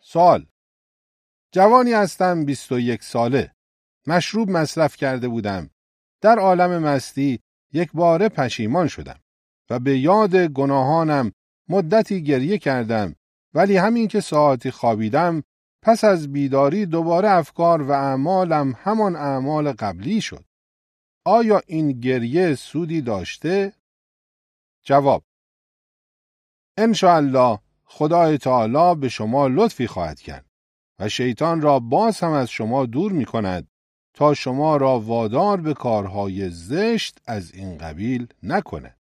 سوال: جوانی هستم 21 ساله. مشروب مصرف کرده بودم. در عالم مستی یک باره پشیمان شدم و به یاد گناهانم مدتی گریه کردم، ولی همین که ساعتی خوابیدم پس از بیداری دوباره افکار و اعمالم همان اعمال قبلی شد. آیا این گریه سودی داشته؟ جواب: انشاءالله خدای تعالی به شما لطفی خواهد کرد و شیطان را باز هم از شما دور می کند تا شما را وادار به کارهای زشت از این قبیل نکنه.